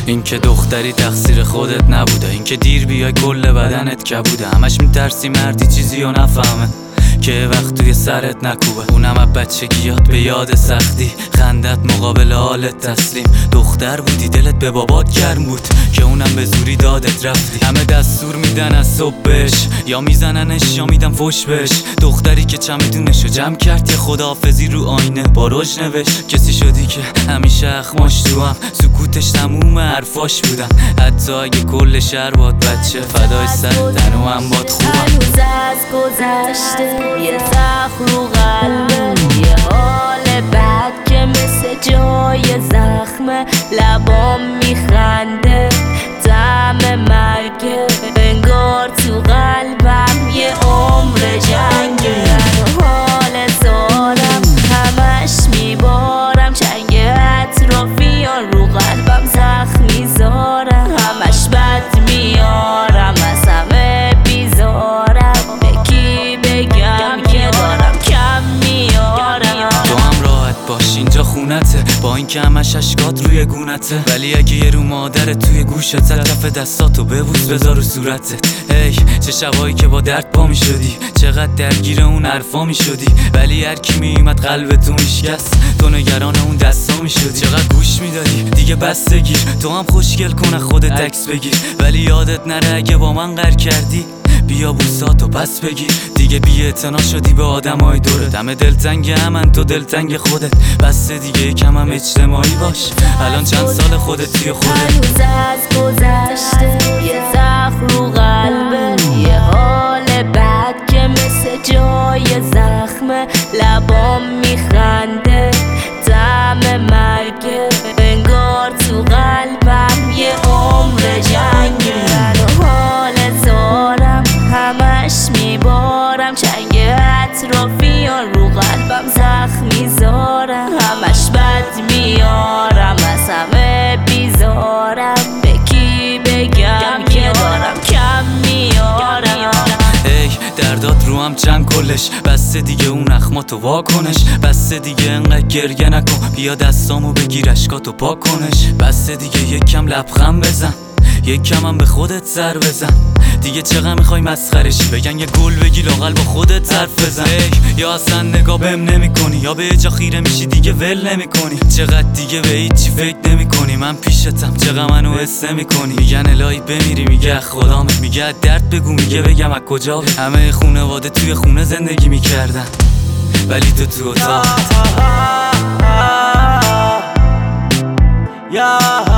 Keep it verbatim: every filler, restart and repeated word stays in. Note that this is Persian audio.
اینکه دختری تقصیر خودت نبوده، اینکه دیر بیای کل بدنت کبوده. همش میترسی مردی چیزی رو نفهمه که وقت توی سرت نکوبه. اونم از بچگیات به یاد سختی، خندت مقابل حالت تسلیم. دختر بودی دلت به بابات گرم بود که اونم به زوری دادت رفتی. همه دستور میدن از صبح بش، یا میزننش یا میدن فش بش. دختری که چمدونشو جمع کرد یه خداحافظی رو آینه با رژ نوشت. کسی شدی که همیشه اخماش تو هم، سکوتش تموم حرفاش بودن. حتی اگه کل شهر باد بچه فدای سر تنو هم باد خوبم. هنوز از گذشته یه زخم رو قلبه، یه حال بد که مثل جای زخمه. لبام میخنده طعم مرگه، انگار تو قلبم یه عمر جنگه. حال زارم همش میبارم، چنگ اطرافیان رو قلبم زخم میذارم. همش بد میارم از همه بیزارم، به کی بگم که دارم کم میارم. تو هم راحت باش اینجا خونته، با این که همش اشکات روی گونته. ولی اگه یه رو مادرت توی گوشت، کف دستاتو ببوس بذار رو صورتت. هی چه شبایی که با درد پا می شدی، چقدر درگیر اون حرفا می شدی. ولی هر کی میومد قلبتو میشکست، تو نگران اون دستا می شدی. چقدر گوش میدادی دیگه بس گیر، تو هم خوشگل کنه خودت عکس بگیر. ولی یادت نره اگه با من قهر کردی بیا بوساتو پس بگیر. دیگه بی اعتنا شدی به آدمای دورت، همه دلتنگ همن تو دلتنگ خودت. بس دیگه کم هم اجتماعی باش، الان چند سال خودت توی خودت. هنوز از گذشته یه زخم رو قلبه، یه حال بد که مثل جای زخمه. لبام میخنده طعم مرگه، انگار تو قلبم یه عمر جنگه. حال زارم همش میبارم، چنگ اطرافیان رو قلبم زخم میذارم. همش بد میارم از همه بیزارم، به کی بگم که دارم کم میارم. ای دردات رو هم چند کلش، بسته دیگه اون اخماتو واکنش. بسته دیگه انقدر گریه نکن، بیا دستامو بگیر اشکاتو پاک کنش. بسته دیگه یک کم لبخند بزن، یک کم هم به خودت سر بزن. دیگه چقدر میخوای مسخرشی، بگن یه گل بگی لااقل با خودت حرف بزن. ای یا اصلا نگاه بهم نمی کنی، یا به جا خیره میشی دیگه ول نمی کنی. چقدر دیگه به هیچی فکر نمی کنی، من پیشتم چقدر منو حس نمی کنی. میگن الهی بمیری میگه خدام، میگه درد بگو میگه بگم از کجا. همه خونواده توی خونه زندگی میکردن ولی تو تو اتاق.